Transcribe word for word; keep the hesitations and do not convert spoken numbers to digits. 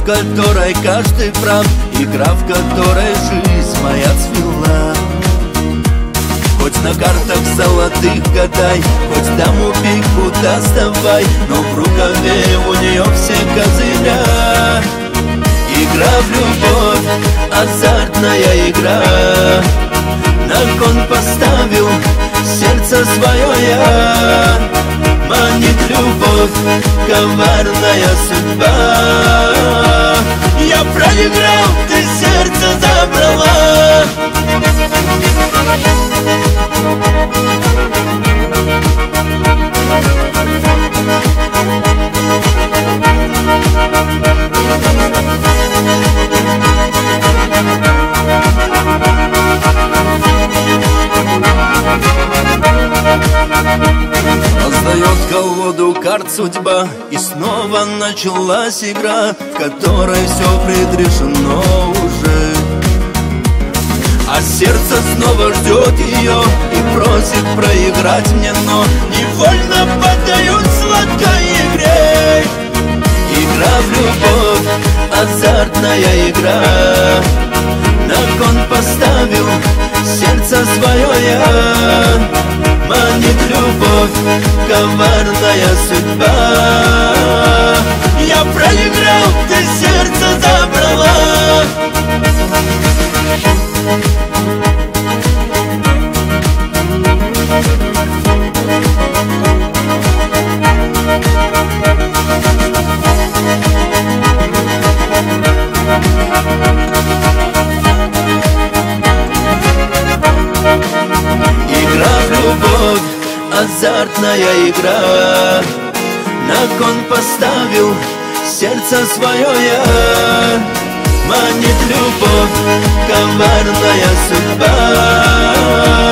которой каждый прав, игра, в которой жизнь моя цвела. Хоть на картах золотых гадай, хоть даму пику доставай, но в рукаве у нее все козыря. Игра в любовь, азартная игра. На кон поставил сердце свое я. Манит любовь, коварная судьба. Я проиграл, ты сердце забрала. Раздает колоду карт судьба, и снова началась игра, в которой все предрешено уже. А сердце снова ждет ее и просит проиграть мне, но невольно поддают сладкой игре. Игра в любовь, азартная игра. На кон поставил сердце свое я. Манит любовь, коварная судьба. Я проиграл, ты сердце забрала. Игра в любовь, азартная игра. На кон поставил сердце свое я. Манит любовь, коварная судьба.